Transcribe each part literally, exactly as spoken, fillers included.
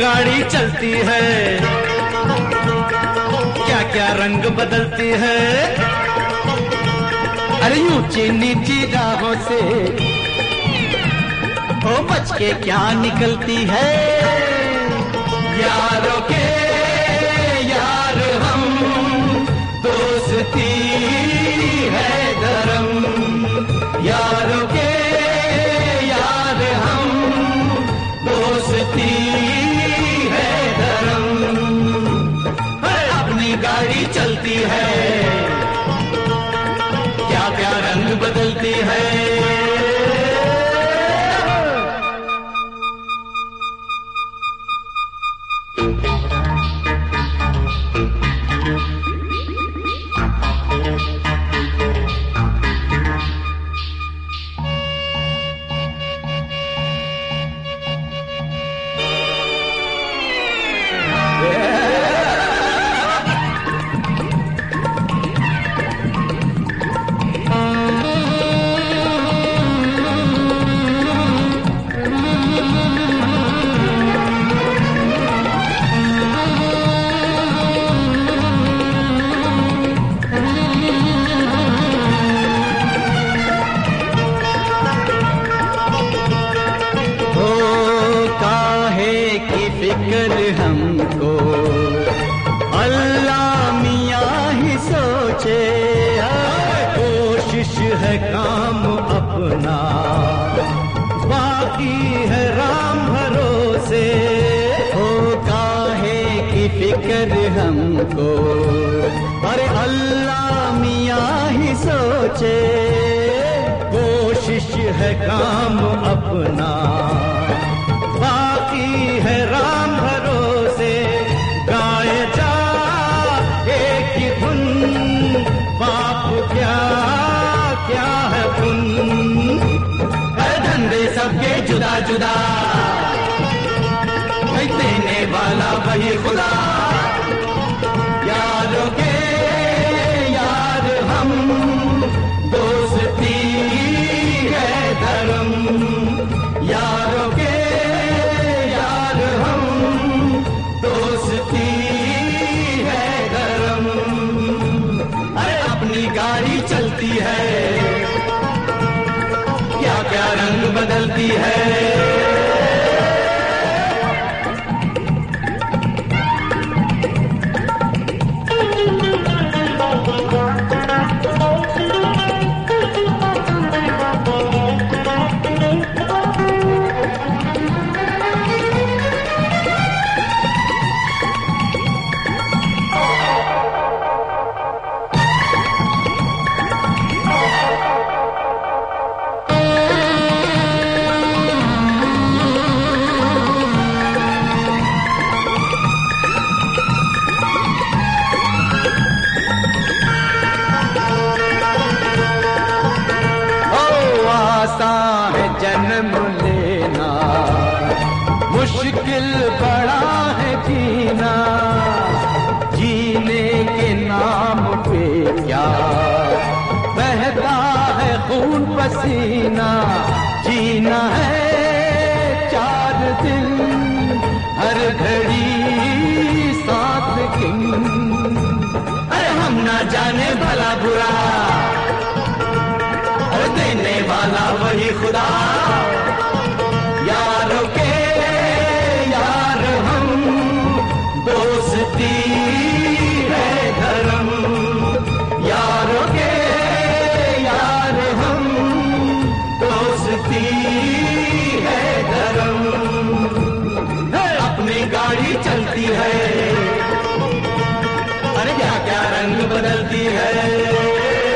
गाड़ी चलती है, क्या क्या रंग बदलती है। अरे ऊंची नीची राहों से ओ बच के क्या निकलती है। यारों के यार हम, दोस्ती है धर्म। यारों के यार हम, दोस्ती है धर्म। अपनी गाड़ी चलती है, क्या क्या रंग बदलती है। फिक्र हमको अल्लाह मियाँ ही सोचे, कोशिश है काम अपना, बाकी है राम भरोसे। हो काहे की फिक्र हमको, अरे अल्लाह मियाँ ही सोचे, कोशिश है काम अपना, बाकी है राम भरोसे। गाए जा एक ही धुन, बाप क्या क्या है पुन। है धंधे सबके जुदा जुदा, देने वाला वही खुदा। यारों के यार हम, दोस्ती है धर्म। यारों के गाड़ी चलती है, क्या क्या रंग बदलती है। आसान है जन्म लेना, मुश्किल बड़ा है जीना। जीने के नाम पे क्या बहता है खून पसीना। जीना है चार दिन, हर घड़ी साथ किन। अरे हम ना जाने भला बुरा, देने वाला वही खुदा। यारों के यार हम, दोस्ती है धर्म। यारों के यार हम, दोस्ती है धर्म। अपनी गाड़ी चलती है, अरे क्या क्या रंग बदलती है।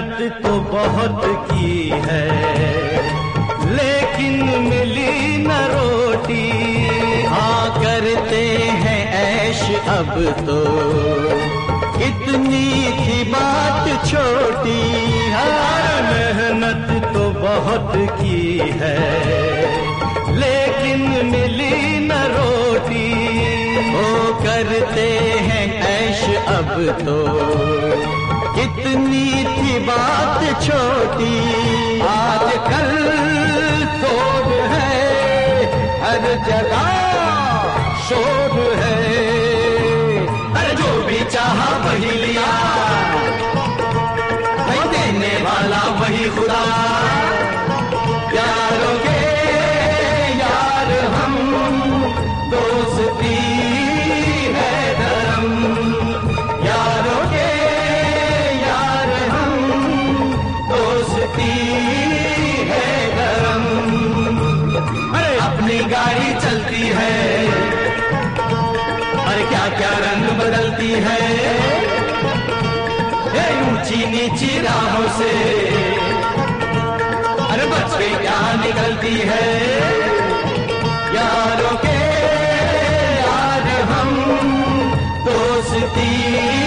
मेहनत तो बहुत की है लेकिन मिली न रोटी। हाँ करते हैं ऐश अब तो इतनी थी बात छोटी। हाँ मेहनत तो बहुत की है लेकिन मिली न रोटी। ओ करते हैं ऐश अब तो इतनी थी बात छोटी। आजकल शोर है हर जगह शोर है। अरे जो भी चाहा वही लिया वही देने वाला वही खुदा। यारों के यार हम दोस्ती है धर्म। यारों के यार हम दोस्ती है धर्म। अरे अपनी गाड़ी चलती है अरे क्या क्या रंग बदलती है। ये ऊंची नीची राहों से अरे बच के क्या निकलती है। यारों के यार हम दोस्ती